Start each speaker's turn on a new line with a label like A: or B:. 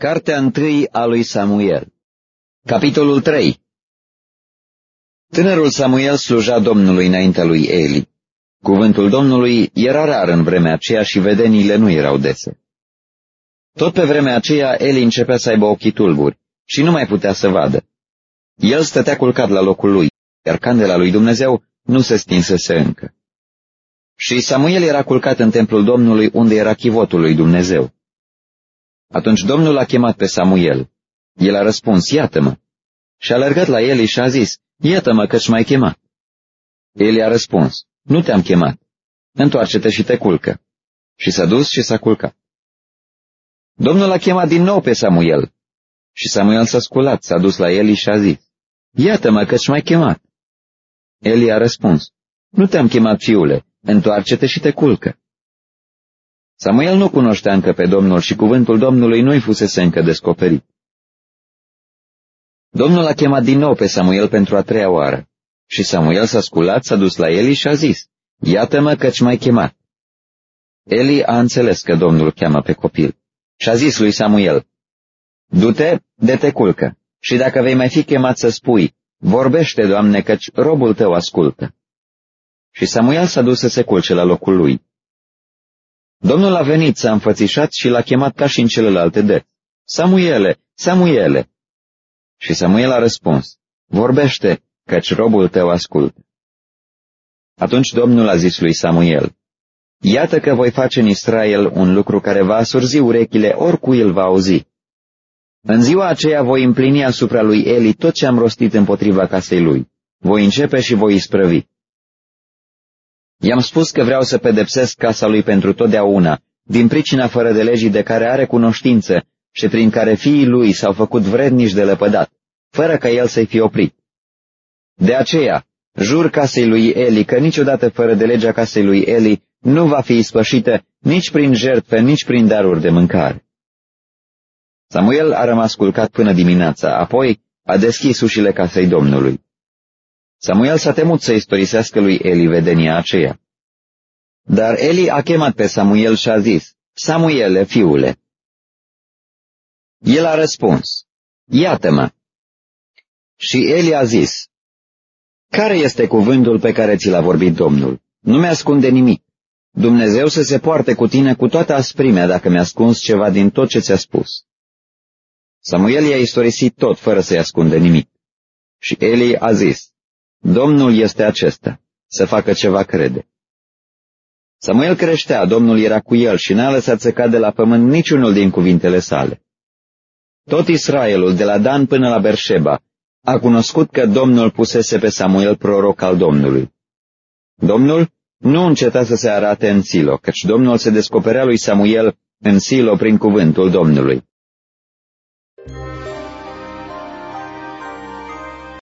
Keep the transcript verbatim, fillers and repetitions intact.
A: Cartea întâi a lui Samuel. Capitolul trei. Tânărul Samuel sluja Domnului înaintea lui Eli. Cuvântul Domnului era rar în vremea aceea și vedeniile nu erau dese. Tot pe vremea aceea Eli începea să aibă ochii tulburi și nu mai putea să vadă. El stătea culcat la locul lui, iar candela lui Dumnezeu nu se stinsese încă. Și Samuel era culcat în templul Domnului, unde era chivotul lui Dumnezeu. Atunci Domnul a chemat pe Samuel. El a răspuns, iată-mă. Și a alergat la Eli și a zis, iată-mă că-ți m-ai chemat. Eli a răspuns, nu te-am chemat. Întoarce-te și te culcă. Și s-a dus și s-a culcat. Domnul a chemat din nou pe Samuel. Și Samuel s-a sculat, s-a dus la Eli și a zis, iată-mă că-ți m-ai chemat. Eli a răspuns, nu te-am chemat, fiule, întoarce-te și te culcă. Samuel nu cunoștea încă pe Domnul și cuvântul Domnului nu-i fusese încă descoperit. Domnul a chemat din nou pe Samuel pentru a treia oară. Și Samuel s-a sculat, s-a dus la Eli și a zis, iată-mă că-ți m-ai chemat. Eli a înțeles că Domnul cheamă pe copil și a zis lui Samuel, du-te, de te culcă, și dacă vei mai fi chemat să spui, vorbește, Doamne, căci robul tău ascultă. Și Samuel s-a dus să se culce la locul lui. Domnul a venit, s-a înfățișat și l-a chemat ca și în celelalte dăți. Samuele, Samuele! Și Samuel a răspuns, vorbește, căci robul tău ascultă. Atunci Domnul a zis lui Samuel, iată că voi face în Israel un lucru care va asurzi urechile oricui îl va auzi. În ziua aceea voi împlini asupra lui Eli tot ce am rostit împotriva casei lui. Voi începe și voi isprăvi. I-am spus că vreau să pedepsesc casa lui pentru totdeauna, din pricina fără de legii de care are cunoștință și prin care fiii lui s-au făcut vrednici de lepădat, fără ca el să-i fie oprit. De aceea, jur casei lui Eli că niciodată fără de legea casei lui Eli nu va fi ispășită nici prin jertfe, nici prin daruri de mâncare. Samuel a rămas culcat până dimineața, apoi a deschis ușile casei Domnului. Samuel s-a temut să istorisească lui Eli vedenia aceea. Dar Eli a chemat pe Samuel și a zis, Samuele, fiule. El a răspuns, iată-mă. Și Eli a zis, care este cuvântul pe care ți l-a vorbit Domnul? Nu mi-ascunde nimic. Dumnezeu să se poarte cu tine cu toată asprimea dacă mi-a ascuns ceva din tot ce ți-a spus. Samuel i-a istorisit tot fără să-i ascunde nimic. Și Eli a zis, Domnul este acesta, să facă ceva crede. Samuel creștea, Domnul era cu el și n-a lăsat să cadă la pământ niciunul din cuvintele sale. Tot Israelul, de la Dan până la Berșeba, a cunoscut că Domnul pusese pe Samuel proroc al Domnului. Domnul nu înceta să se arate în Silo, căci Domnul se descoperea lui Samuel în Silo prin cuvântul Domnului.